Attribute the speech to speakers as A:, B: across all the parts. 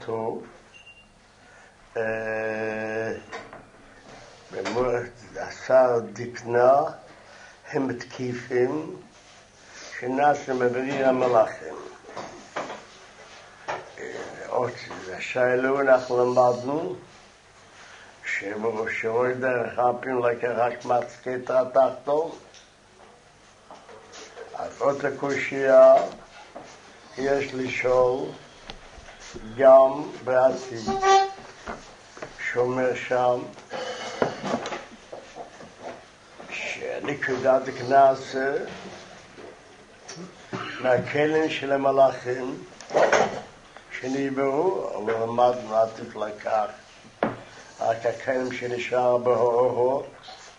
A: טוב, השר דקנה, הם מתקיפים, שנעשה מבריר המלאכים. עוד שאלו אנחנו למדנו, שראש דרך הפים לקח רק מצקת התחתון, אז עוד הקושייה יש לשאול גם בעתיד, שאומר שם שנקודת הכנעשה מהכלים של המלאכים שנבררו, אבל למדנו עתיד לקח רק הכלים שנשאר בהורות.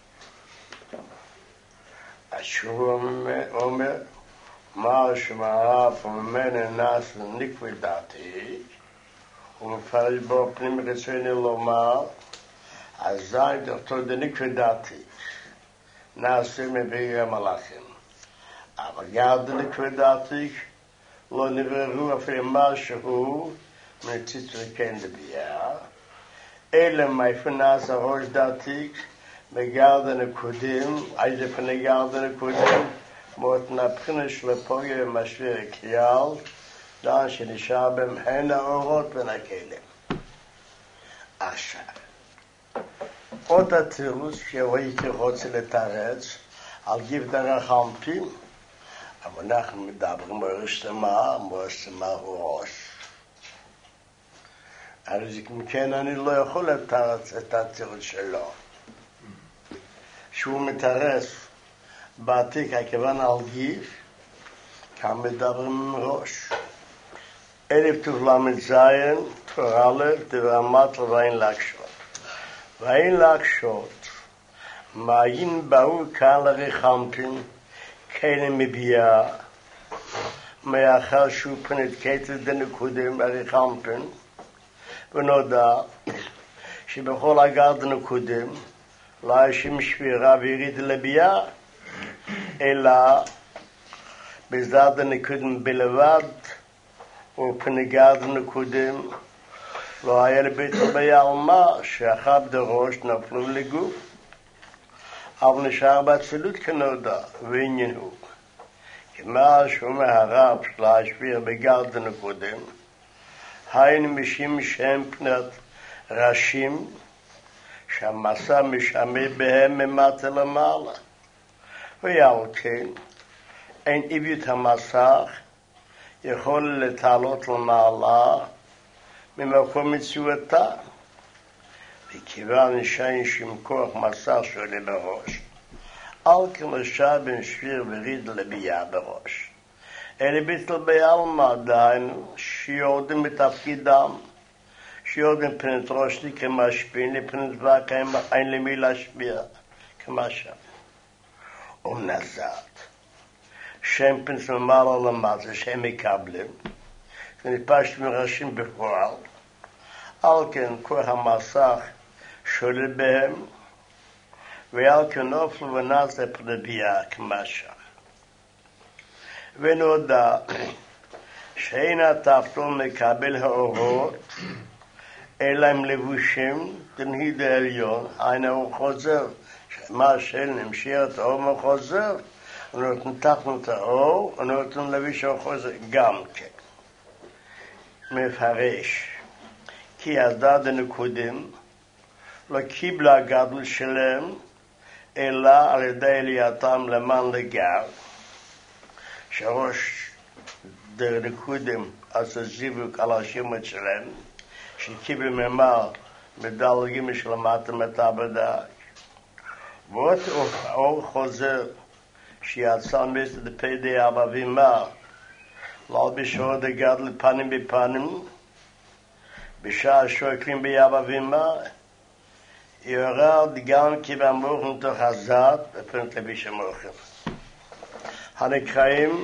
A: השור אומר מה שמערב וממנו נעשה נקודתי, ומפרש בו פנים רצוני לומר, אזי דוקטור דנקודתי נעשה מבריר המלאכים. אבל גם דנקודתי לא נבררו אפילו משהו מציצר כן לביאה, אלא מאיפה נעשה ראש דעתי בגרדן הקודם, איזה פני גרדן הקודם, מות נבחינה של הפוגע ומשוויר הכיאל, דן שנשאר בהם הן האורות בין הכלים. עכשיו, עוד התירוץ שהייתי רוצה לתרץ על גיב דרך המפים, אבל אנחנו מדברים מורשתמה הוא ראש. אז מכן אני לא יכול לתרץ את התירוץ שלו. שהוא מתרץ בעתיק הכוון על גיב, כאן מדברים ראש. 1000 זין, תורה לב, דבר מטר ואין להקשות. ואין להקשות, מאין באו כאן לרחמפין, כאלה מביאה, מאחר שהוא פנית קטל דנקודם לרחמפין, ונודע שבכל הגרדן הקודם, לא ישים שבירה ויריד לביאה, אלא בזד הנקודם בלבד, ופנגד הנקודם, לא היה לבית ביעלמה, שאחר בדרוש נפלו לגוף, אבל נשאר באצילות כנודע, ועניין הוא. כמה שאומר הרב של השביר בגרדן הקודם, היינו משים שם פנת ראשים, שהמסע משמע בהם ממטה למעלה. ועל כן, אין עיבית המסך יכול לתעלות למעלה ממקום מציאותה. וכיוון שאין שום כוח מסך שעולה בראש, אל כנשאר בין שביר וריד לביאה בראש. אלה ביטל בעלמא דהיינו שיורדים בתפקידם, שיורדים פנת ראשני כמשפיעים, לפנת וקה אין למי להשפיע כמשם. ונזד, שם פנת ממעלה למטה שהם מקבלים, ונפשט מראשים בפועל, על כן כוח המסך שולט בהם, ועל כן נופלו ונעשה פנת ביאה כמשם. ונודע שאין התחתון מקבל האורות, אלא הם לבושים תנהיד העליון, היינו הוא חוזר, מה שנמשיר את האור מחוזר, ונותן תחתון את האור, ונותן לביש החוזר גם כן. מפרש, כי הזדד הנקודים לא קיבלה הגדול שלהם, אלא על ידי עלייתם למען לגר, שראש דרנקודם עשה זיווג על השמות שלהם, שקיבל ממר מדלגים של המתמטה בדק. ועוד אור חוזר שיצא מסת דפי אבא ואמא, להלביש אור דגדל פנים בפנים, בשעה שוקלים באבא ואמא, יורד גם כי במוחם תוך הזת, בפרט לביש המוחם. הנקראים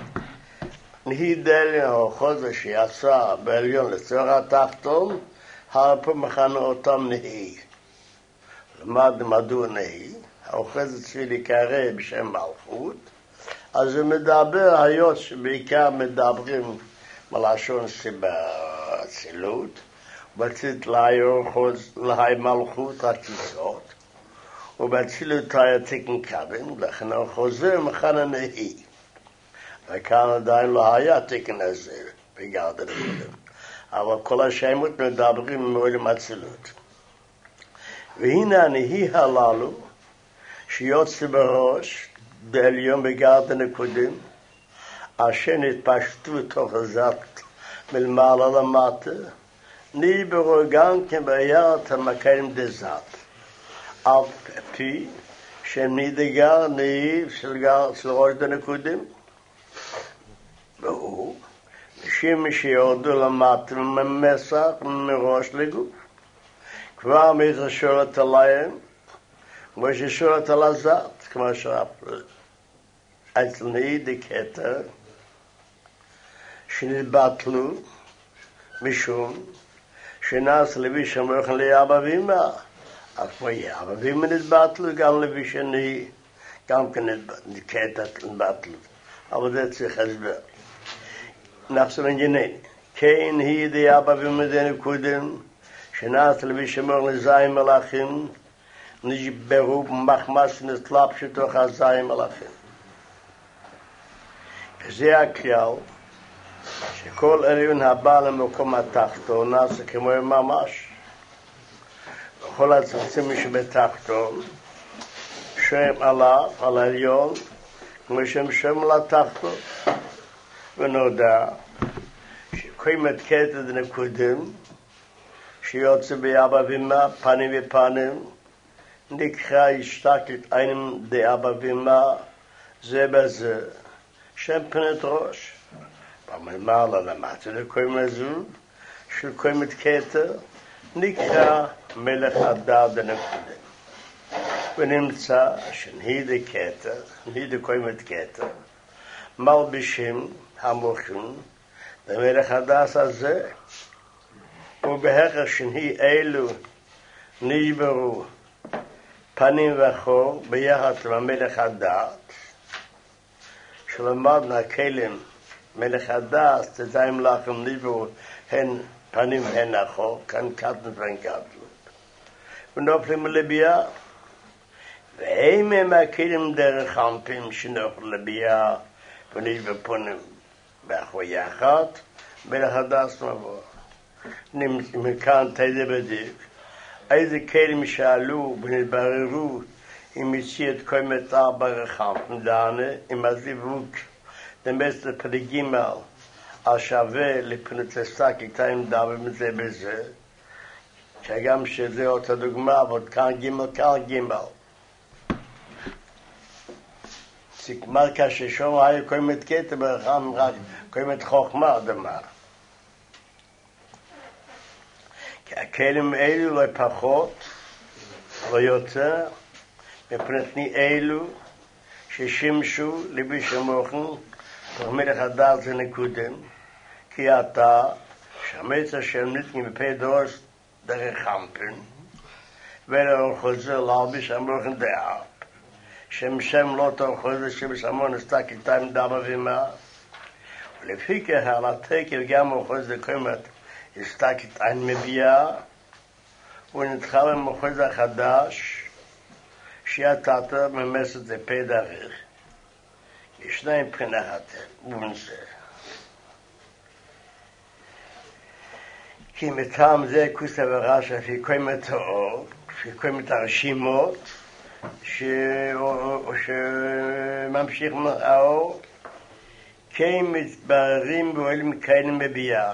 A: נהידל החוזר שיצא בעליון לצורך התחתון, הרפו מכנה אותם נהי. למד מדוע נהי, החוזר צבי לקרא בשם מלכות, אז הוא מדבר היות שבעיקר מדברים מלשון אצילות, ובצית להי מלכות הכיסות, ובאצילות היה תיקן קדם, לכן הוא חוזר מכאן הנהי. וכאן עדיין לא היה תיקן הזה בגרדן הקודם. אבל כל השמות מדברים מעולם אצילות. והנה הנהי הללו, שיוצא בראש, בעליון בגרדן הקודם, אשר נתפשטו תוך הזאת מלמעלה למטה, ניברו גם כן בירת המקיים דזת. על פי שנידגר נהי של ראש דנקודם, והוא, נשים שיורדו למטה ממסך מראש לגוף. כבר מתשורת עליהם, כמו ששורת על הזאת, כמו אצל נהי דקטר, שנתבטלו משום שנעש לוי שמוכן לאבא ואמא. אז כמו אבא ואמא נתבטלו, גם לוי שני, גם כן נתבטלו. אבל זה צריך הסבר. אנחנו מנגנים, כן היא די אבא ואמא דנקודם, שנעש לוי שמוכן לזיים מלאכים, נשברו במחמס נתלבשו תוך הזיים מלאכים. וזה הכלל, שכל עליון הבא למקום התחתון נעשה כמו ממש. וכל הצמצים שבתחתון, שם עליו, על העליון, כמו שם לתחתון. ונודע שקיימת קטע דנקודם, שיוצא באבא ואמא, פנים ופנים, נקרא השתקת עינם דאבא ואמא, זה בזה, שם פנת ראש. במעלה למטה לקוים הזו, של קוימת כתר, נקרא מלך הדר דנקודם. ונמצא שנהידי כתר, נהידי קוימת כתר, מלבישים המוחים, במלך הדס הזה, ובהכר שנהי אלו נשברו פנים וחור ביחד למלך הדת, שלמדנו הכלים מלך הדס, תזיים לכם נשברו הן פנים הן החור, כאן קטן ואין גדלות. ונופלים לביאה, והם הם הכלים דרך חמפים שנופלים לביאה, ונשבר פונים באחור יחד, מלך הדס מבוא. מכאן תדע בדיוק, איזה כלים שעלו ונתבררו עם מציאת קוימת ארבע רחמפים דענה, עם הזיווג דמסת פרגימל, השווה לפנצסק איתיים דבר מזה בזה, שגם שזה אותה דוגמה, ועוד כאן גימל. סיכמר כששום היה קוימת קטע ברחם, רק קוימת חוכמה דמה. כי הכלים אלו לא פחות, לא יותר, מפנתני אלו ששימשו לבי שמוכן, תוך מלך הדר זה נקודם, כי אתה, שהמצע של נתנים בפי דורס דרך חמפן, ולא חוזר להלביש המוכן דאב, שם לא תוך חוזר שבשמון נסתק איתם דאבה ומה, ולפי כך על התקף גם הוא חוזר קומת, הסתק את עין מביאה, ונתחל במחוז החדש, שיעתת ממסת לפי דרך. ישנה מבחינת ובנזה. כי מטעם זה כוסה ורשע, לפי קוימת האור, לפי קוימת הרשימות, שממשיך מהאור, כן מתבררים ואוהלים כאלה מביאה.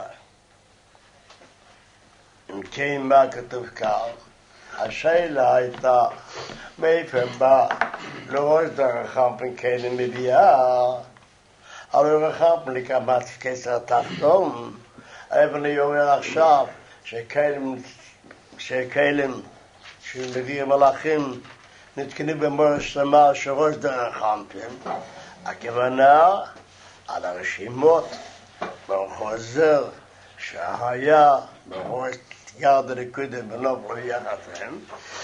A: אם כן, מה כתוב כך? השאלה הייתה, מאיפה בא לראש דרך חמפן כאלה מביאה, אבל רחמפן לקמת כסר התחתון, אבל אני אומר עכשיו שכאלה שמביא מלאכים נתקנו במורה שלמה שראש דרך חמפן, הכוונה על הרשימות בחוזר שהיה בראש גרדן הקודם ונוברו יחדכם,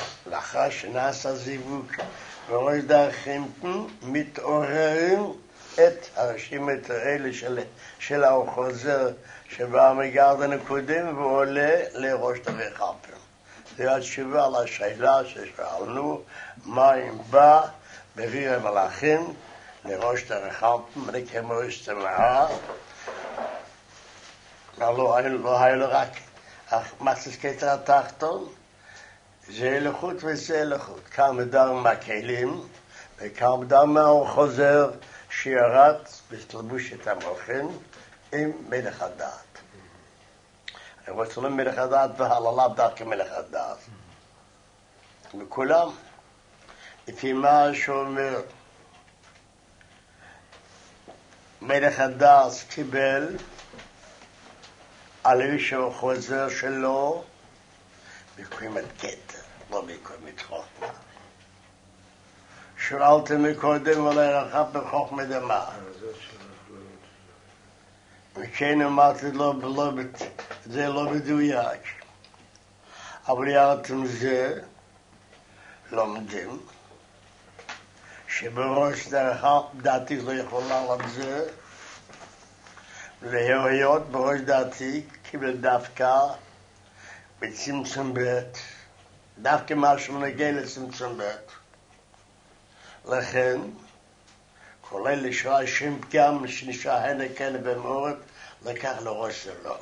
A: לאחר שנעשה זיווג וראש דרך חמפן מתעוררים את הרשימת האלה של החוזר שבא מגרדן הקודם ועולה לראש הרחפים. זו התשובה על השאלה ששאלנו, מה אם בא בריר המלאכים לראש הרחפים, כמו הסתמעה, לא היה לו רק מצס כתר התחתון, זה הלכות וזה הלכות. כאן מדר מהכלים, וכאן מדר מהחוזר שירד בתלבושת המלכים עם מלך הדעת. אני רוצה לומר מלך הדעת והללה דרכי מלך הדעת. וכולם, לפי מה שאומר, מלך הדעת קיבל על איזשהו חוזר שלו בקוימת כתר, לא בקוימת חוכמה. שאלתם מקודם על הרחב בחוכמה דמה. וכן אמרתי זה לא מדויק. אבל ירדתם זה, לומדים, שבראש דעתי לא יכולה על זה, והיות בראש דעתי קיבל דווקא בצמצום בית, דווקא משהו נגיע לצמצום בית. לכן, כולל לשעה שם פגם שנשאר הנה כאלה במורת, לקח לראש שלו.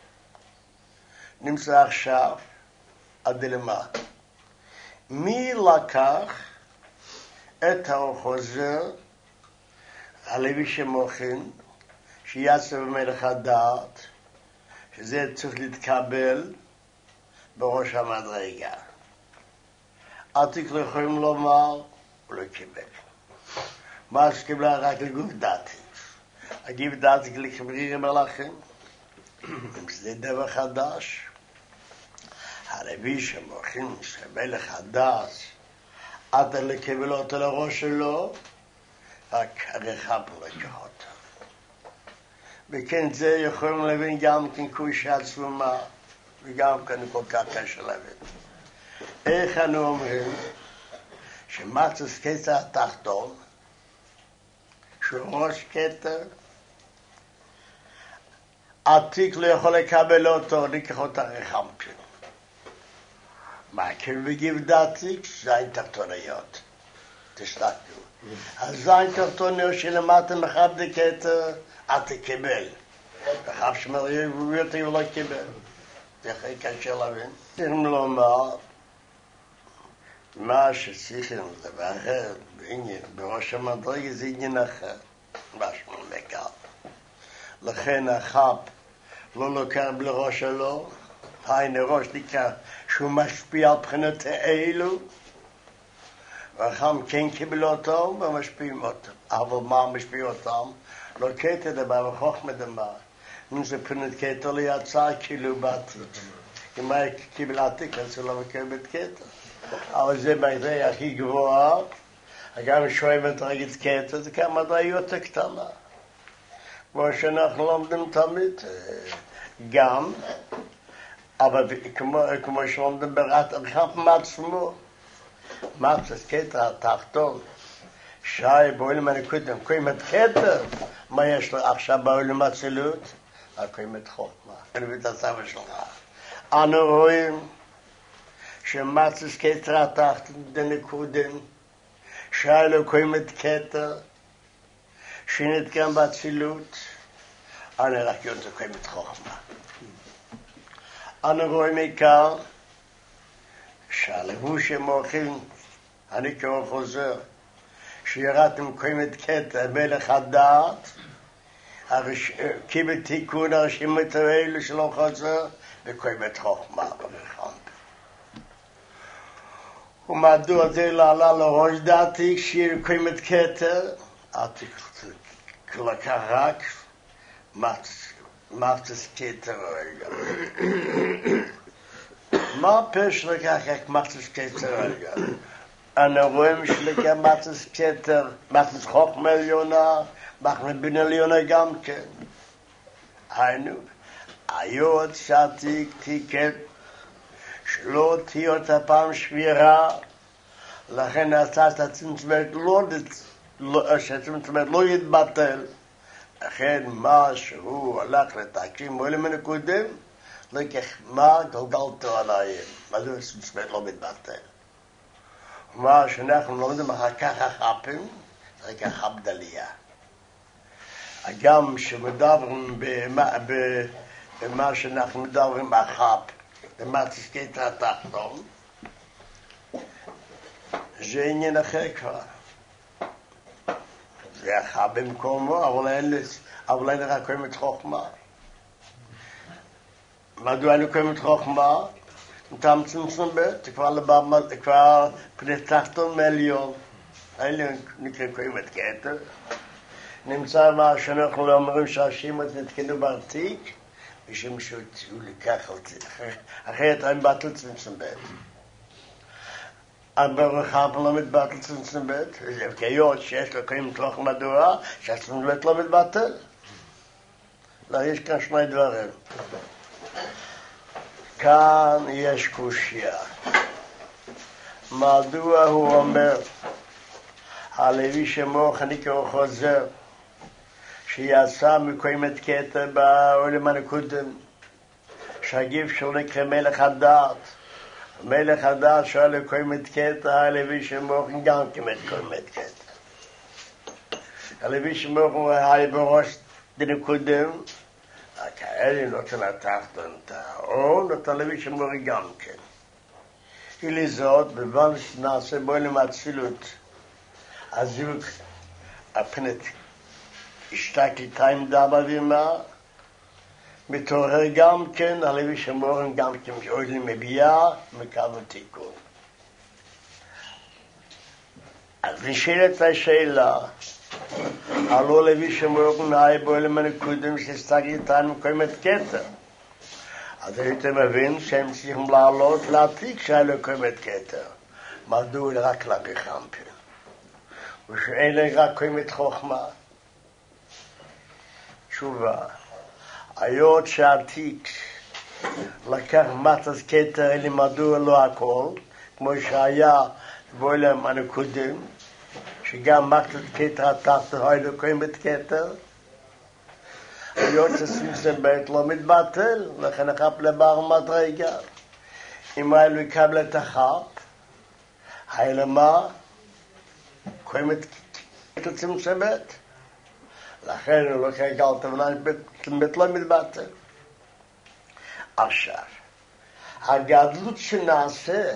A: נמצא עכשיו הדילמה. מי לקח את החוזר הלוי שמוכן, שיעשה במלך הדעת, שזה צריך להתקבל בראש המדרגה. אתם יכולים לומר, הוא לא קיבל. מה שקיבלה רק לגוף דעתי. הגיב דעתי לכבריר מלאכים. זה דבר חדש. הרבי שמוכן שמלך הדעת, אתה לקבל אותו לראש שלו, רק הרחב לא לקח אותו. וכן זה יכולים להבין גם כן קושי עצומה, וגם כן כל כך קשה להבין. איך אנו אומרים שמצס כתר התחתון, שהוא ראש כתר, עתיק לא יכול לקבל אותו, ניקח אותה רחמפין. מה כן בגיב דעתיק? זין תחתוניות. תסתכלו. הזין תחתוניות שלמטה מחב דקתר, אתה קיבל. מחב שמריות הוא לא קיבל. זה הכי קשה להבין. צריכים לומר, מה שצריכים לברר בעניין, בראש המדרגה זה עניין אחר. משהו מקל. לכן החב לא לוקח בלראש שלו, היינו ראש נקרא שהוא משפיע על בחינות האלו, והחם כן קיבל אותו ומשפיעים אותו. אבל מה משפיע אותם? לא קטע דבר, וחוכמה דבר. אם זה בחינות קטע לא יצא כאילו בעתיד. אם היה קיבל עתיק, אז הוא לא מקבל קטע. אבל זה מדרגה הכי גבוהה, גם שואבת רגת קטע, זה כמה מדרגה יותר קטנה. כמו שאנחנו לומדים תמיד, גם, אבל כמו שלומדים ברחב מעצמו, מצס כתר התחתון, שי בעולם הנקודם, קוימת כתר, מה יש לו עכשיו בעולם הצילות? קוימת חוכמה. אני מביא את הסבא שלך. אנו רואים שמצס כתר התחתון דנקודם, שי לו קוימת כתר, שנתקם באצילות, אני רק יודע קוימת חוכמה. אנו רואים עיקר שהלבוש המוכן, אני כבר חוזר, שירדתם קוימת כתר, מלך הדעת, קיבל תיקון הרשימות האלו שלא חוזר, וקוימת חוכמה במלחם. ומדוע זה לעלה לראש דעתי, שיר קוימת כתר, לקח רק מצס כתר רגע. מה פש לקח רק מצס כתר רגע? אנו רואים שלקח מצס כתר, מצס חוכמה עליונה, מחנה בינה עליונה גם כן. היינו, היוד שעתיק תיקן, שלא תהיה אותה פעם שבירה, לכן נעשה את הצמצמת לודת שצמצום ב' לא יתבטל. לכן מה שהוא הלך לתקים מועלים מנקודים, לא כחמה גלגל תורניים. מה זה צמצום ב' לא מתבטל? מה שאנחנו לומדים אחר כך החפים, זה ככה הבדליה. גם שמדברים במה שאנחנו מדברים החפ, במתיסקית התחתון, זה עניין אחר כבר. זה החפ במקומו, אבל אין רק קיימת חוכמה. מדוע אין קיימת חוכמה? מטעם צמצום ב' כבר פני תחתון מעליון. העליון נקרא קיימת כתר. נמצא מה שאנחנו לא אומרים שהשמות נתקנו בעתיק, משום שהוא לקח אותי. אחרת אין בטל צמצום ב'. אבל החפ לא מתבטל צמצום ב', וכיות שיש לו קיימת חוכמה מדוע, שהצמצום ב' לא מתבטל. לא, יש כאן שני דברים. כאן יש קושיה. מדוע הוא אומר, הלוי שמוך נקרא חוזר, שיעשה מקיימת כתר בעולם הנקודים, שהגיב שלו נקרא מלך הדעת. מלך הדעת שואל לקיימת כתר, הלוי שמוך גם קיימת כתר. הלוי שמוך הוא היה בראש דנקודים, כאלה נותן התחתון את האור, נותן לוי שמוך גם כן. ולזאת, בבן שנעשה בעולם האצילות, הזיווג הפנת השתקליטיים דאבה וימה, מתעורר גם כן, הלוי שמורן גם כן שאוהלים מביאה, מקו תיקון. אז נשאלת השאלה, הלא לוי שמורן היה בעולם הנקודים שהשתקליטיים מקיימת כתר. אז הייתם מבין שהם צריכים לעלות לעתיק שהיה לו קיימת כתר. מדוע רק לרחמפים? ושאין רק קיימת חוכמה. תשובה, היות שעתיק לקח מתס כתר אלי מדוע לא הכל, כמו שהיה בעולם הנקודים, שגם מתס כתר התחתון היה לו קיימת כתר, היות שצמצום ב' לא מתבטל, לכן החפ לבר מדרגה. אם היה לו יקבל את החפ, היה למה? קיימת כתר צמצום ב'. לכן הוא לוקח גלת ולן ב' לא מתבטל. עכשיו, הגדלות שנעשה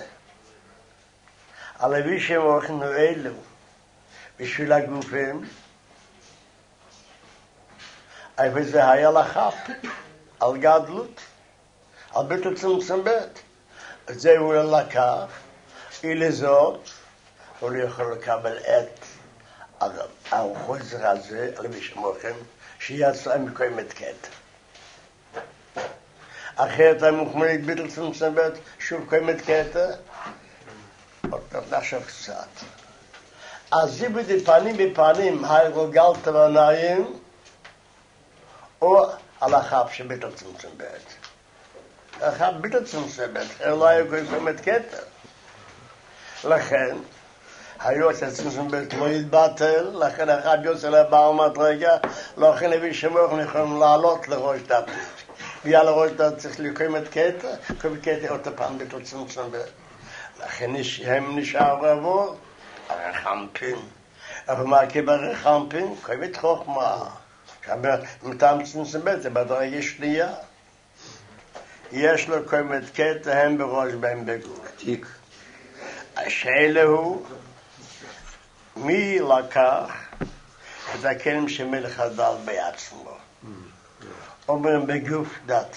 A: על אבי שמוכן אלו בשביל הגופים, אבל זה היה לחפ, על גדלות, על ביטל צמצום ב'. את זה הוא לקח, ולזאת, הוא לא יכול לקבל את החוזר הזה, על מי שמוכן, שיצא מקיימת כתר. אחרת הם מוכנים ביטל צמצום ב' שוב קיימת כתר, עוד נחשב קצת. אז זה בדי פנים בפנים, הגלגלת ועיניים, או על החפ שביטל צמצום ב'. החפ ביטל צמצום ב', לא היה קיימת כתר. לכן, היות שהצמצום ב' לא יתבטל, לכן החפ יוצא לבר מדרגה, לכן אבי שמוכן יכולים לעלות לראש דתית. ויאללה ראש דתית צריך לקיימת כתר, קיימת כתר עוד הפעם ביטל צמצום ב'. לכן הם נשארו עבור הרחמפים. אבל מה כברחמפים? קיימת חוכמה. מטעם צמצום ב' זה בדרגה שנייה. יש לו קיימת כתר, הם בראש בהם בגוף. השאלה הוא, מי לקח את הכלים של מלך הדעת בעצמו? אומרים בגוף דתי.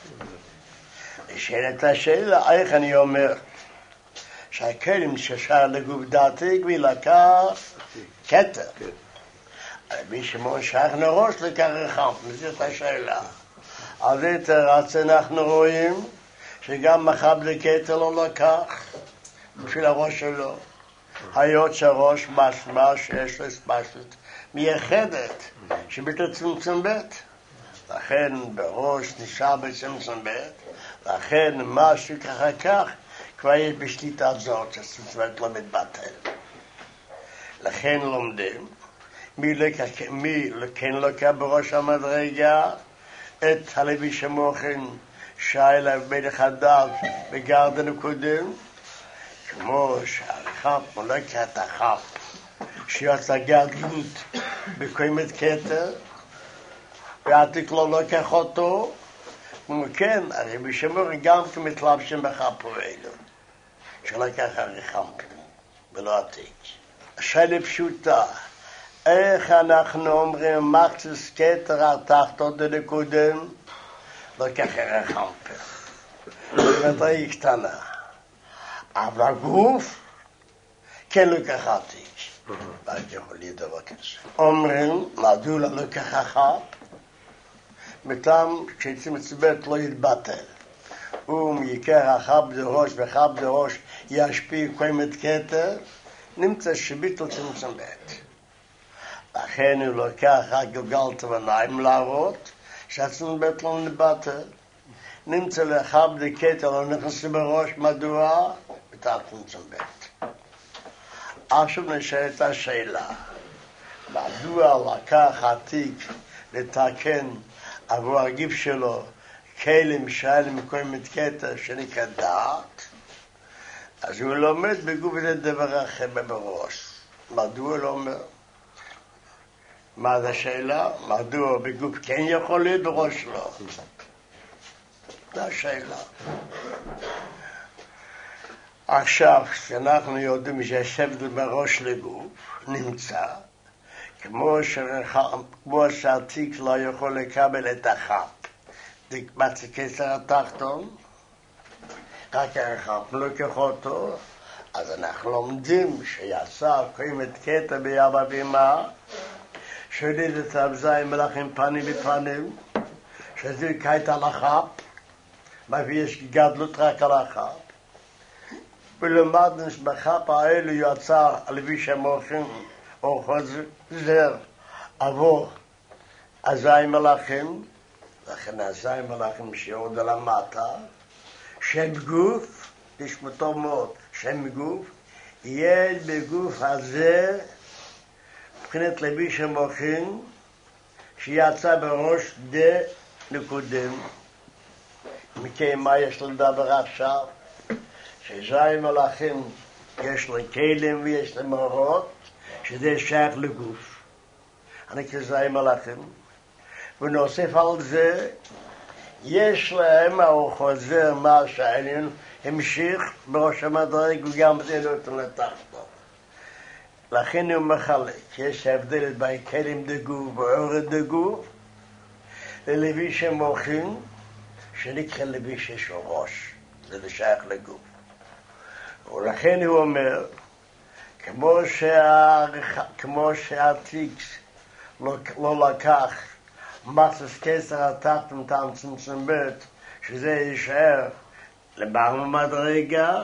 A: שאלת השאלה, איך אני אומר שהכלים ששר לגוף דתי, מי לקח כתר? מי שמון שייך לראש לקח רחמפים, זאת השאלה. אז את אנחנו רואים שגם מחבל כתר לא לקח בשביל הראש שלו. היות שהראש משמע שיש לו הספשטות מייחדת שביטל צמצום ב'. לכן בראש נשאר בצמצום ב'. לכן משהו ככה כך כבר יש בשליטה זאת שצמצום ב' לא מתבטל. לכן לומדים מי כן לוקח בראש המדרגה את הלוי שמוכן שיילה מלך הדת בגרדן הקודם, כמו שהרחב מולק את החב שיוצא גדלות בקוימת כתר ועתיק לא לוקח אותו, כמו כן הרבי שמוכן גם כמתלבשים בחפו אלו שלקח הרחב ולא עתיק. השאלה פשוטה, איך אנחנו אומרים מחצס כתר התחתות לקודם לקח הרחב במדרגה קטנה, אבל הגוף כן לקח עתיק. ואני יכול לדבר כזה. אומרים, מדוע לא לקח החב? מטעם כשיצאים מצוות לא יתבטל. ייקח החב דרוש וחב דרוש ישפיע קוימת כתר, נמצא שביטל צמצם בית. לכן הוא לוקח רק גלגל תבניים להראות שעצם בית לא נתבטל. נמצא לחב דכתר לא נכנס בראש, מדוע? בתחת צמצם בית. עכשיו נשאלת השאלה, מדוע לקח עתיק לתקן עבור הגיב שלו כלים שיילים מקוימת כתר שנקרא דעת? אז הוא לומד בגוף זה דבר אחר בראש. מדוע לא אומר? מה זה השאלה? מדוע בגוף כן יכול להיות בראש לא? זו השאלה. עכשיו, כשאנחנו יודעים שיש הבדל בראש לגוף, נמצא, כמו שעתיק לא יכול לקבל את החב, בצקסר התחתון, רק הרחב לוקח אותו, אז אנחנו לומדים שיצא קוימת כתר ביאבא ואמא, שליד את הבזיים מלאכים פנים בפנים, שזה קייט על החב, ויש גדלות רק על החב, ולמדנו שבחב האלו יצא לוי שמוכן או חוזר עבור הזיים מלאכים, לכן הזיים מלאכים שיורד על המטה, שם גוף, תשמעו מאוד, שם גוף, יש בגוף הזה מבחינת לוי שמוכן שיצא בראש דה נקודם. מכן מה יש לדבר עכשיו? שזיים מלאכים יש לו כלים ויש להם אורות, שזה שייך לגוף. אני כזיים מלאכים. ונוסף על זה, יש להם, הוא חוזר מה שהעליון המשיך בראש המדרג וגם זה לא נותן לתחתו. לכן הוא מחלק, יש הבדל בין כלים דגוף ואורת דגוף, ללוי שמוכן, שנקרא לוי שיש לו ראש, זה שייך לגוף. ולכן הוא אומר, כמו שהעתיק לא לקח מחצס כתר התחתון טעם צמצום בית, שזה יישאר לבעל מדרגה,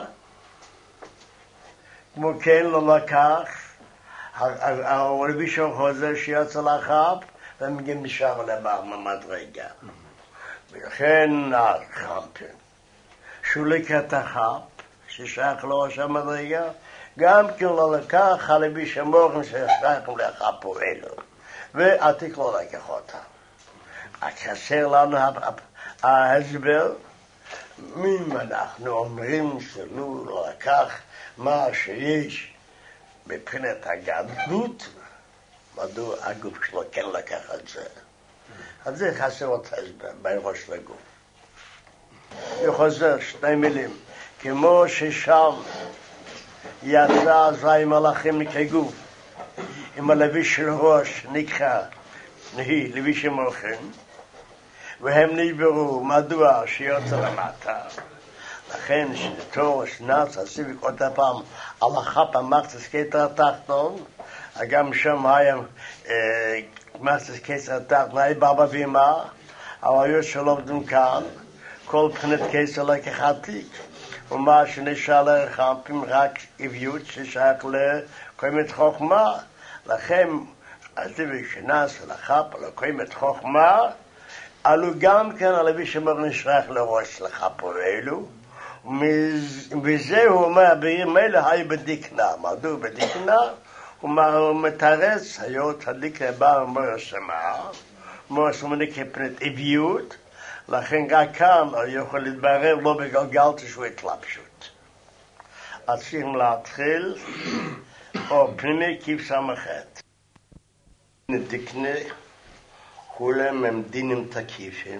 A: כמו כן לא לקח הרבי שחוזר שיוצא לחב, ומגיע משם לבעל מדרגה. ולכן החמפן, שהוא לקח את החב, ששייך לראש המדרגה, גם כן לא לקח הלוי שמוכן ששייך לחב פועלו, ועתיק לא לקח אותה. חסר לנו ההסבר, אם אנחנו אומרים שלא לקח מה שיש מבחינת הגדלות, מדוע הגוף שלו כן לקח את זה. אז זה חסר עוד הסבר בין ראש לגוף. אני חוזר שתי מילים, כמו ששם יצא זיים מלאכים כגוף, עם הלוי של ראש נקרא נהי לוי שמוכן, והם נשברו, מדוע שיוצא למטה. לכן שתורש נץ הסיביק עוד הפעם על החפ המחצס כתר התחתון, גם שם היה מחצס כתר התחתון, היה בבא ואמא, אבל היו שלומדים כאן, כל בחינת כתר לקח עתיק, ומה שנשאר לחפים רק עביות ששייך לקוימת חוכמה. לכן הסיביק שנץ על החפ לקוימת חוכמה, עלו גם כן הלוי שמוכן נשרח לראש לחפו אלו, וזה הוא אומר, בעיר מלך היה בדקנה. מדוע בדקנה? הוא מתרץ, היו צדיק רבה ומור שמע, מור שמוניק פנת עביות, לכן גם כאן הוא יכול להתברר לא בגלגל שהוא התלבשות. אז צריכים להתחיל, או פנימי כיף סמכת. נתקנה, כולם הם דינים תקיפים,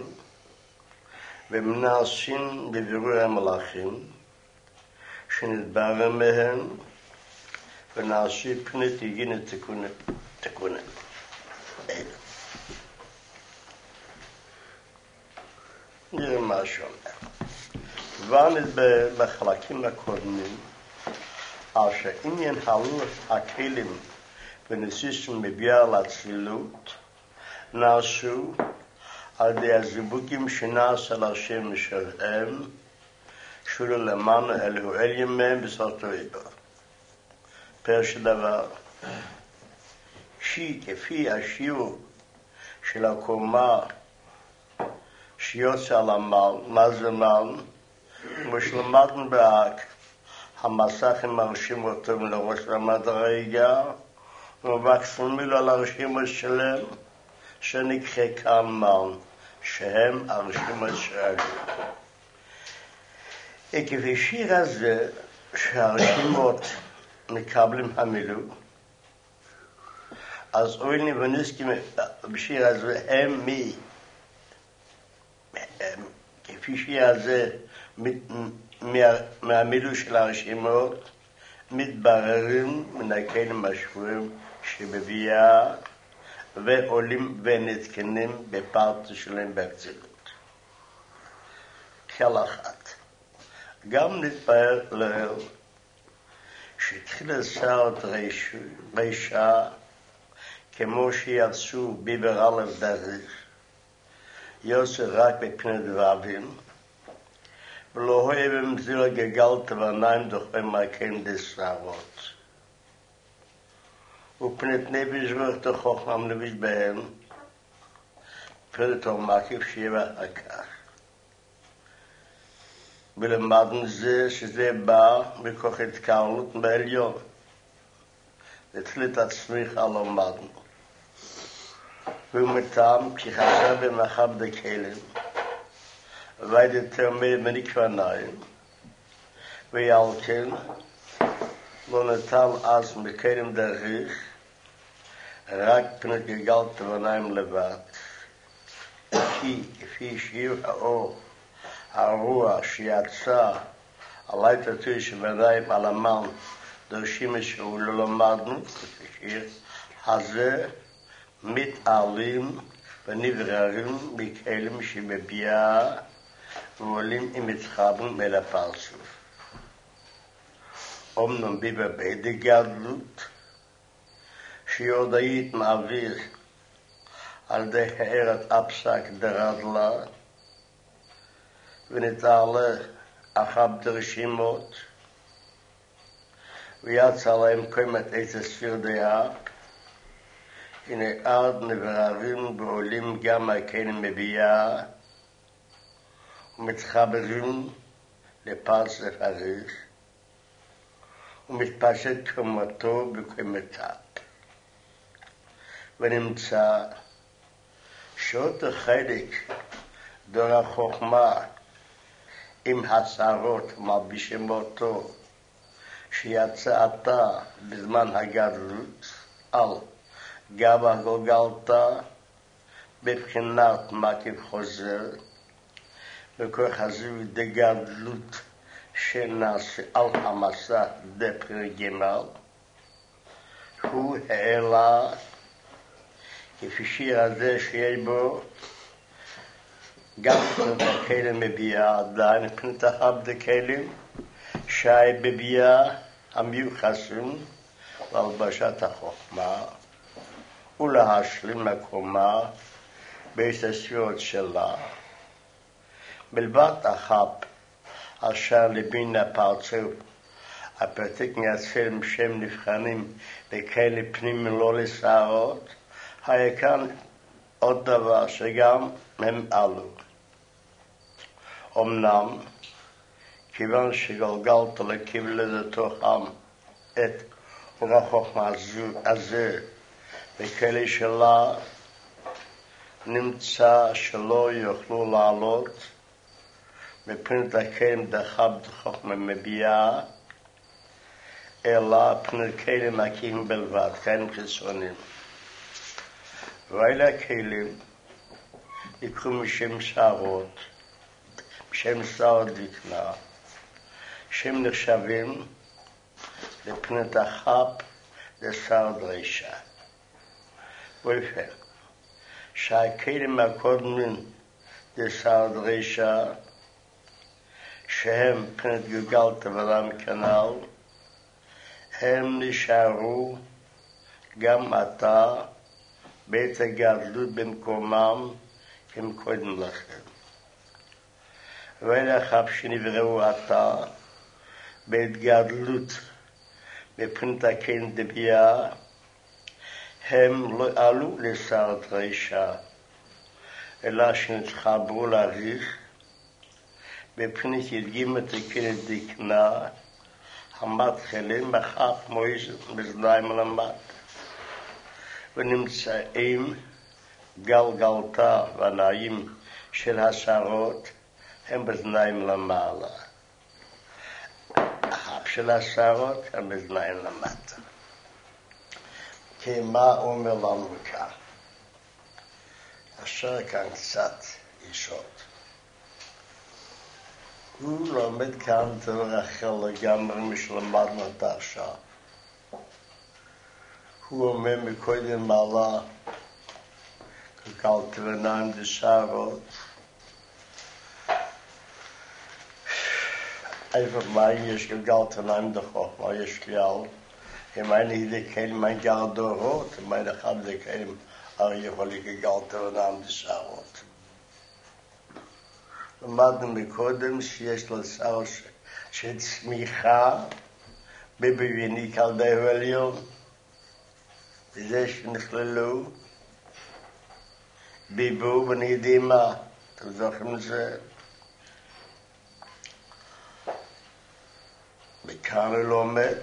A: ומנסים בבירור המלאכים, שנתברר מהם, ונעשי פנית יגינה תקונה. נראה מה שאומר. כבר נדבר בחלקים הקודמים, על שעניין הלוח הכלים ונסיסים מביאה לאצילות, נעשו על ידי הזיווגים שנעשה להשם משלהם, שולו למענו אלוהו אל ימיהם בסרטו איבו. פירוש דבר, כפי השיעור של הקומה שיוצא על המעל, מה זה מעל? כמו שלמדנו באק, המסכים מרשים אותו מלראש למדרגה, ומבקשים לו על הרשימות שלהם, שנקרא כאן מעל, שהם הרשימות שלהם. עקב השיר הזה, שהרשימות מקבלים המילוא, אז אויני וניסקים בשיר הזה הם כפי שיר הזה מהמילוא של הרשימות מתבררים מן הכלים השבועים שבביאה ועולים ונתקנים בפרטו שלהם באצילות. כל אחת. גם נתברר לעיל שהתחיל לסעות רישה כמו שיצאו ביבר א' דריך, יוצא רק בפני דבבים, ולא אוהב במזיל גגלת ועיניים דוחי מהקן דסערות. ופנת נפש ורכת חוכמה מנביש בהם, פרט ומקיף שיבה הכך. ולמדנו זה שזה בא מכוח התקרלות בעליון. התחיל עצמך על למדנו. ומטעם כי חסר במחב דקלים, וידתם מנקווניים, ועל כן לא נטל אז מקדם דריך, רק פנת גגלת ועיניים לבד. כפי שיעור האור, הרוח שיצא עלי תתוי שבעיניים על המן דורשים שהוא לא למדנו, כשיר הזה מתעלים ונבררים מכלים שבביאה ועולים עם מתחברים אל הפרצוף. אומנם בבית הגדלות שיודעית מעביר על ידי הערת הפסק דרדלה ונתעלה אחר דרשימות ויצא להם קיימת את הספיר דעה. הנה עד נבררים ועולים גם הכלים מביאה ומתחברים לפרצוף הריך ומתפשט קומתו בקומתה. ונמצא שאותו חלק דור החוכמה עם הצהרות מלבישים אותו שיצא עתה בזמן הגדלות על גב הגולגלתה בבחינת מקיף חוזר וכוח הזיו דגדלות שנעשה על המסע דפרי גמל הוא העלה כפי שיר הזה שיש בו גם פנת הכלים מביאה עדיין פנת החב דקלים שי בביאה המיוחסים והלבשת החוכמה ולהשלים מקומה בהסתספיות שלה. בלבד החב אשר לבין הפרצוף הפרטק מייצרים שם נבחנים בכאלה פנים לא לסערות, היה כאן עוד דבר שגם הם עלו. אמנם כיוון שגלגלת לקיבל לתוכם את החוכמה הזה בכלי שלה נמצא שלא יוכלו לעלות מפני הכלים דחב חוכמה מביאה אלא פני כלים עקיפים בלבד, כלים חיצוניים. ואלה הכלים יקרו משם שערות, משם שערות דקנה, שהם נחשבים לפני החפ לשר דרישה. ובכן, שהכלים הקודמים לשר דרישה, שהם פני גלגל תבלם כנ"ל, הם נשארו גם עתה בעת הגדלות במקומם הם קודם לכן. ולאחר שנבראו עתה בעת גדלות מבחינת הכלים דבייה, הם לא עלו לשר דרישה, אלא שנתחברו להריך מבחינת ידגים את הכלים דקנה, המתחילים מחף מויז מזניים למד, ונמצאים גלגלתה והנעים של השערות הם בזניים למעלה. החף של השערות הם בזניים למטה. כי מה אומר לנו כאן? אשר כאן קצת ישות. הוא לומד כאן דבר אחר לגמרי משלמדנו את עכשיו. הוא אומר מקודם מעלה גלגל תבניים דשערות. איפה מים יש גלגל תבניים דחוכמה, יש כלל. אם אין ידי כלים אין גר דורות, אם אין אחד ידי כלים הרי יכול לגלגל תבניים דשערות. למדנו מקודם שיש לשר של צמיחה בבינק על דאב עליון, וזה שנכללו ביבור ונדימה. אתם זוכרים את זה? וכאן הוא לומד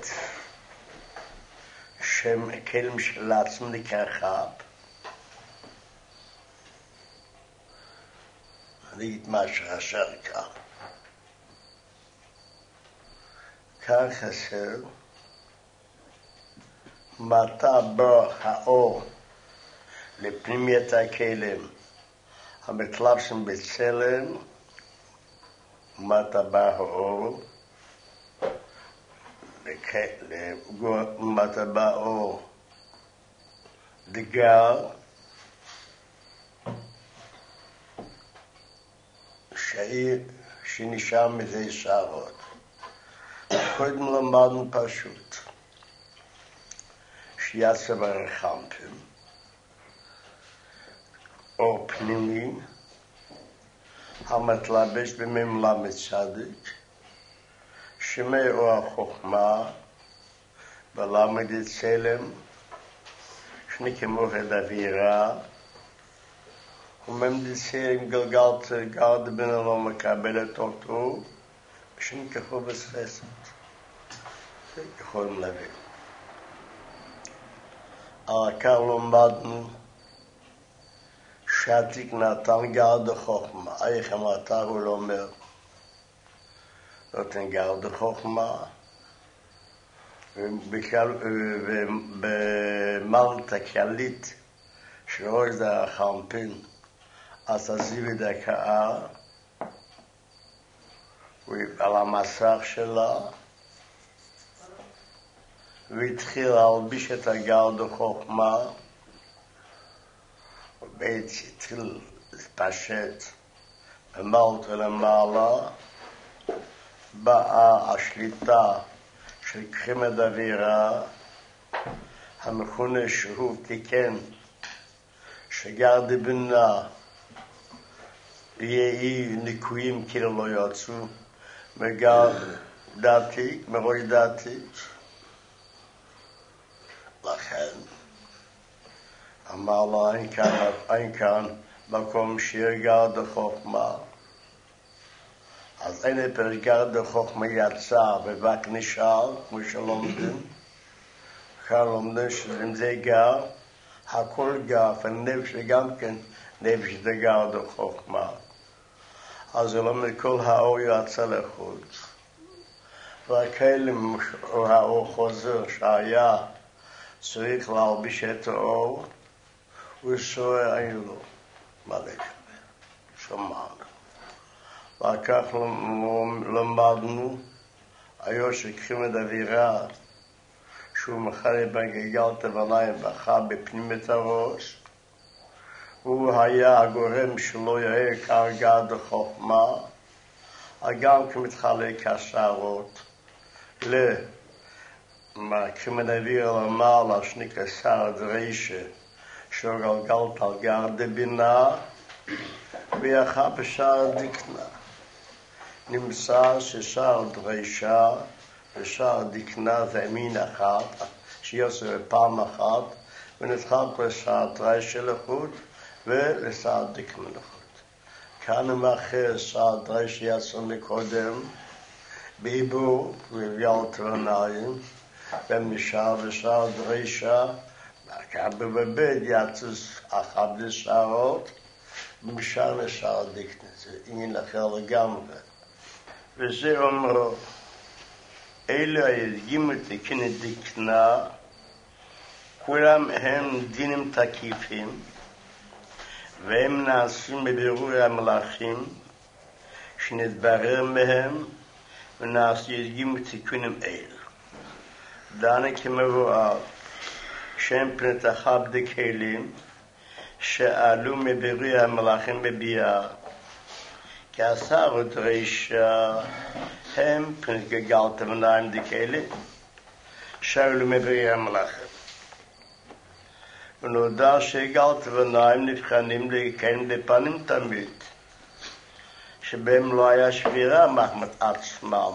A: שהם כלים של עצמם לקרחב. אני אגיד משהו חסר כאן. כאן חסר מתי בא האור לפנימיית הכלים המתלבשים בצלם, ומתי בא האור ומתי בא האור דגר שנשאר מזה שערות. קודם למדנו פשוט שיעשה ברחמפים אור פנימי המתלבש בממלה מצדיק שמאור החוכמה ולמד צלם שנקמוך את אווירה וממדיצים גלגלת גרד בן אלום מקבלת אותו ושנקחו בספסת. זה יכולים להבין. אבל כאן למדנו שעתיק נתן גרד החוכמה. איך אמרתה הוא לא אומר נותן גרד החוכמה ובמלט הכללית שראש זה החמפין אז עזיב את הקהל על המסך שלה והתחיל להלביש את הגרד החוכמה ובעצם התחיל להתפשט במלט ולמעלה באה השליטה של קרימת אווירה המכונה שהוא תיקן שגרד בנה יהי ניקויים כאילו לא יצאו מגרד דעתי, מראש דעתי. לכן אמר לו אין כאן מקום שיהיה גרד החוכמה. אז אין פרק גרד החוכמה יצא ורק נשאר כמו שלומדים כאן לומדים שאם זה גר, הכל גר, והנפש גם כן נפש זה גר בחוכמה. אז זה לומד כל האור יצא לחוץ. והכלים האור חוזר שהיה צריך להלביש את האור, ושוער היו לו מלא שמענו. וכך למדנו, היו שקרים את אווירה, שהוא מחלה בגלגלת עיניים בחר בפנים את הראש, הוא היה הגורם שלא יהיה כרגע בחוכמה, גם כמתחלק השערות, למקרים האוויר למעלה שנקסר דרישה, שהוא גלגלת על גר דבינה, ויחד בשער דקנה. נמצא ששער דרישה ושער דקנה זה מין אחת, שיוצא פעם אחת, ונתחלק לשער דרישה לחוט ולשער דקנה לחוט. כאן מאחר שער דרישה יצא מקודם, בעיבור ובגלגלת עיניים, ומשער ושער דרישה, כאן בבית יצא אחת לשערות, ומשער לשער דקנה, זה עניין אחר לגמרי. וזה אומרו, אלו הידגים לתקן דקנה, כולם הם דינים תקיפים, והם נעשים בבירור המלאכים, שנתברר מהם, ונעשו ידגים לתקנים אל. דנה כמבואר, שהם פנת אחת דקלים, שעלו מבירור המלאכים בביאה, כעשר דרישה הם פנת גלגלת עיניים דקלה, שעלו מבירור המלאכים. ונודע שגלגלת עיניים נבחנים לקיים בפנים תמיד, שבהם לא היה שבירה מחמת עצמם,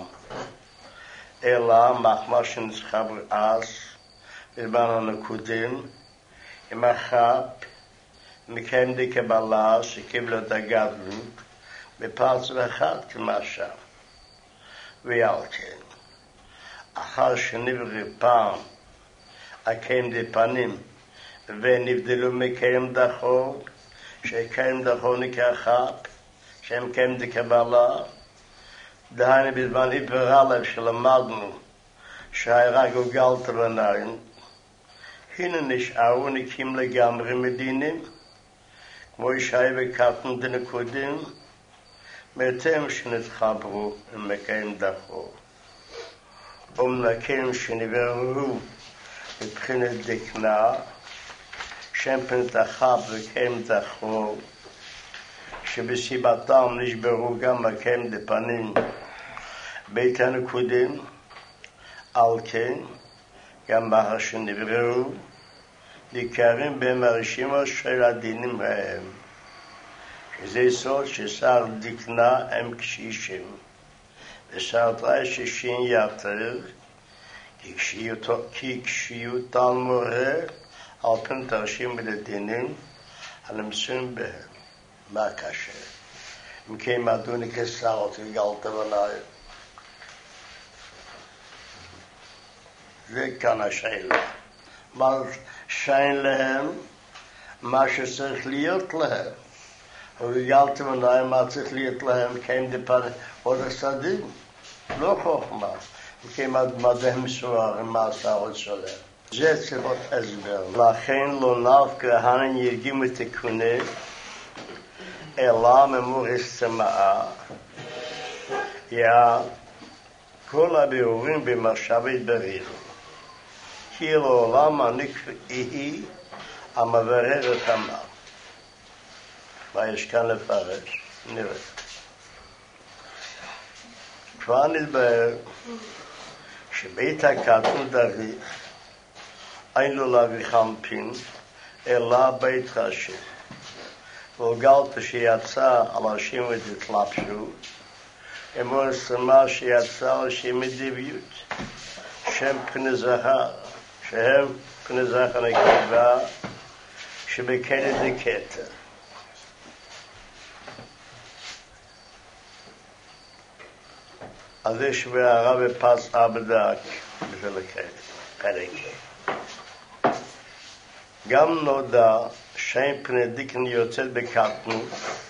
A: אלא מחמת שנצחב אז, בזמן הנקודים, עם החב, מקיים דקבלה שקיבלו את הגדלות, בפרץ אחד כמשל. ועל כן, אחר שנברא פעם, הקיים דפנים, ונבדלו מקיים דחור, שקיים דחור נקרא חב, שהם קיים דקבלה, דהיינו בזמן עבר א' שלמדנו, שהיה רק גלגלת עיניים, הנה נשארו נקים לגמרי מדינים, כמו ישי וקטן דנקודים, מאתם שנתחברו ומקיים דחור. ומנקים שנבראו מבחינת דקנה, שם פנת אחת וקיים דחור, שבסיבתם נשברו גם מקיים דפנים בית הנקודים, על כן גם בהר שנבראו ניכרים בהם הרשימה של הדינים ההם, שזה סוד ששר דקנה הם קשישים, ושר דרישה שין יתר, כי קשיותן מורה על פן תרשים ולדינים הנמצאים בהם. מה קשה? אם כן מדוני כסרות וגלת עיניים. זה כאן השאלה. מה שאין להם, מה שצריך להיות להם. וגלת עיניים, מה צריך להיות להם, כן דפנים, עוד הסדים. לא חוכמה. אם כן מדהם מסוער, מה הסערות שלהם. זה צריכות הסבר. לכן לא נפקא הנן ירגימו תיקוני, אלא ממורס צמאה, כל הבירורים במחשבת בריחו. כי לעולם הנקרא היא המבררת אמר. מה יש כאן לפרש? נראה. כבר נתברר שבית הקטן דריך, אין לו להביא חמפין, אלא בית ראשי. וגלת שיצא על השם ותתלבשו, אמור סמה שיצא על השם מדביות, שם פני זכר, שהם פני זכר נקבה, שבקנת דקטר. אז יש בערה בפס אבדק, בשביל הקרק. גם נודע שאין פני דיקן יוצאת בקטנות,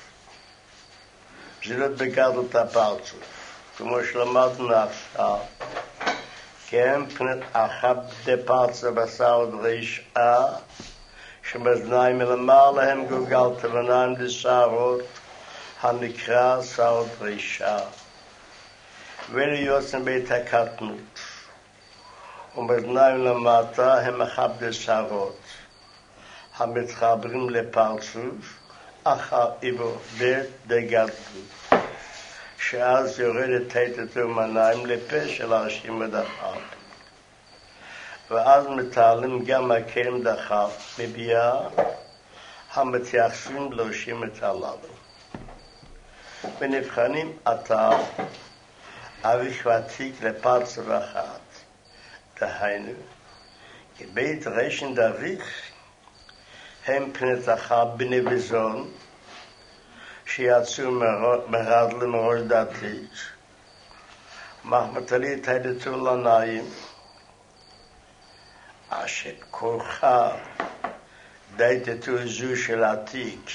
A: זה לא בקטנות הפרצוף. כמו שלמדנו עכשיו, כן פנת אחת דפרצה בסעוד רשעה, שבזניים מלמעלה הם גוגלת וניים דשערות, הנקרא סעוד רשעה. וליוצאים בית הקטנות. ובזניים למטה הם אחת דשערות, המתחברים לפרצוף, אחר איבו בית דגלתות. שאז יורדת תתתו מניים לפה של הרשים ודחף. ואז מתעלים גם הכלים דחף מביאה המתייחסים לרשים את הללו. ונבחנים עתה אריך ועתיק לפרצה ואחת. דהיינו, כבית רשן דריך הם פנת אחת בני וזון שיצאו מרדלה מראש דתית, מחמתלי תהדתו לניים, אשר כורחה דייתתו זו של עתיק,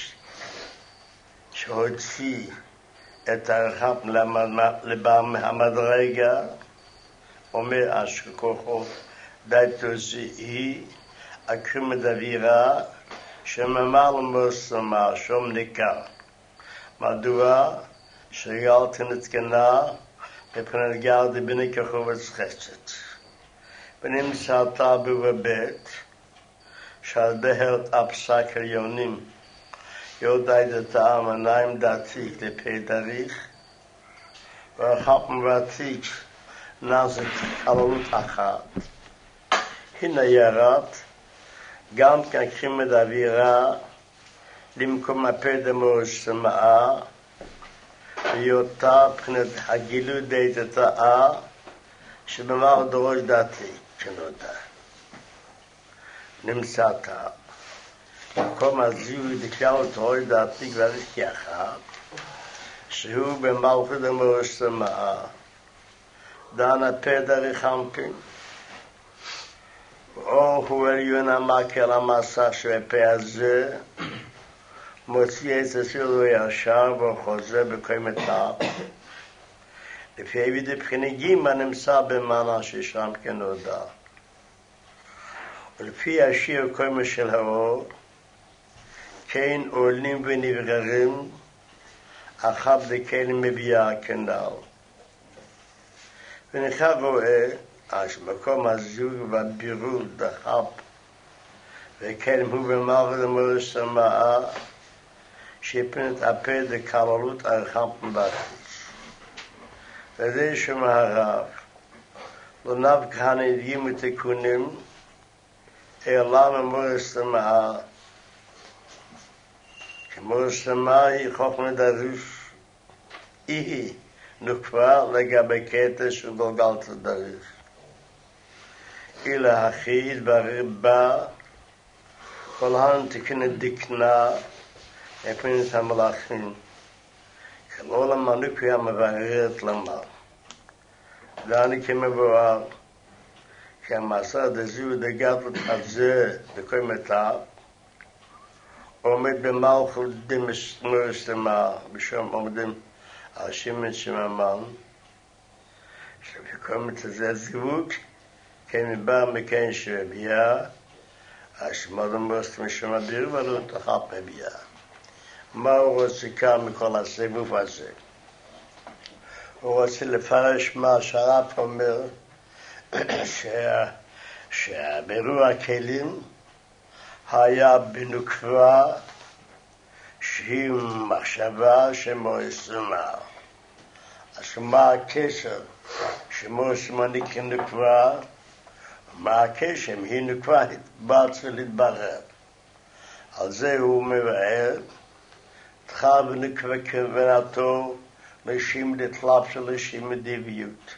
A: שהוציא את הרחב לבם המדרגה, אומר אשר כורחו דייתתו זו היא הקרימת אווירה, שממל מוסמה, שום ניכר. מדוע שגלת נתקנה מבחינת גרדי בני כחובץ חסד. ונמצאתה בבית שעל דהרת הפסק עליונים יודעי דתה מניים דתיק לפי דריך ואחת מבתיק נזק כללות אחת. הנה ירד גם כנקרים את האווירה למקום הפדמוס שמעה ויותה מבחינת הגילוי דתתה שבמר דרוש דתי כנודע. נמצאתה מקום הזיהוי דקללות דרוש דתי כבר כאחד שהוא במלכות דמוס שמעה דן הפדר יחמפין או הוא עליון המקל המסך שבפה הזה מוציא את הסילו ישר וחוזר בקומתה. לפי עביד בחיניגים הנמצא במנה ששם כנודע. ולפי השיר קומה של האור, כן עולים ונבגרים, אחת דקלים מביאה כנל. ונכא רואה, שמקום הזוג והבירור דחף, וכן הוא במערכת המורש שמעה, שפנת הפה דקללות הרחם בתיס. וזה שמהרב, לא נב כהנדים ותיקונים, אלא ממורש שמעה. כמורש שמעה היא חוכמה דריש, היא נוקבה לגבי קטע של גולגלת דריש. אלא הכי ברבה, כל הנתקנת דקנה, הפנת המלאכים. כל המנוקי המבררת למה. דני כמבואר, שהמסע דזיהו דגדלות הזה בקומתה, עומד במלכות דמסתמה, בשם עומדים השימן שממן, שבקומת הזה זיווג, כמבא מכן שביאה, השמד המוסת משם אביר ולא תחת מביאה. מה הוא רוצה כאן מכל הסיבוב הזה? הוא רוצה לפרש מה שהרב אומר, שהבירור הכלים היה בנוקבה שהיא מחשבה שמואסמה. אז מה הקשר שמואסמה נקבה? מה הקשר? היא נקבה התבצע להתברר. על זה הוא מבאר תחל ונקבה כוונתו לשים לתלף של לשים מדביות.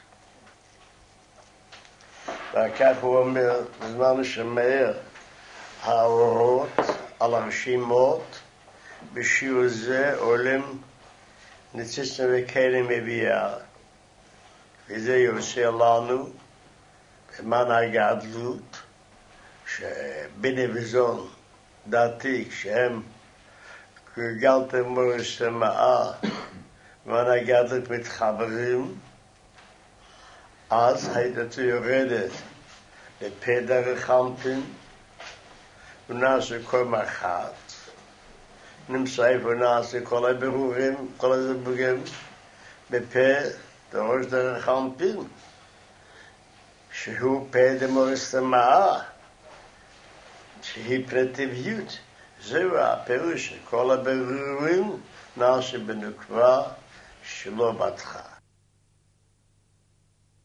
A: וכך הוא אומר, בזמן שמאר האורות על הרשימות, בשיעור זה עולים נציסים וכלים מביאה. וזה יוצא לנו במן הגדלות, שבני וזון דעתי, כשהם גלגלתם מורס המאה, והנגדת מתחברים, אז הייתה יורדת לפדר החמפין, ונעשה כל מחת, נמצא איפה נעשה כל הבירורים, כל הזבורים, בפה דרוש דרך חמפין, שהוא פה דמורס המאה, שהיא פרטיביות. זהו הפירוש, כל הבירורים נעשה בנקבה שלא בתך.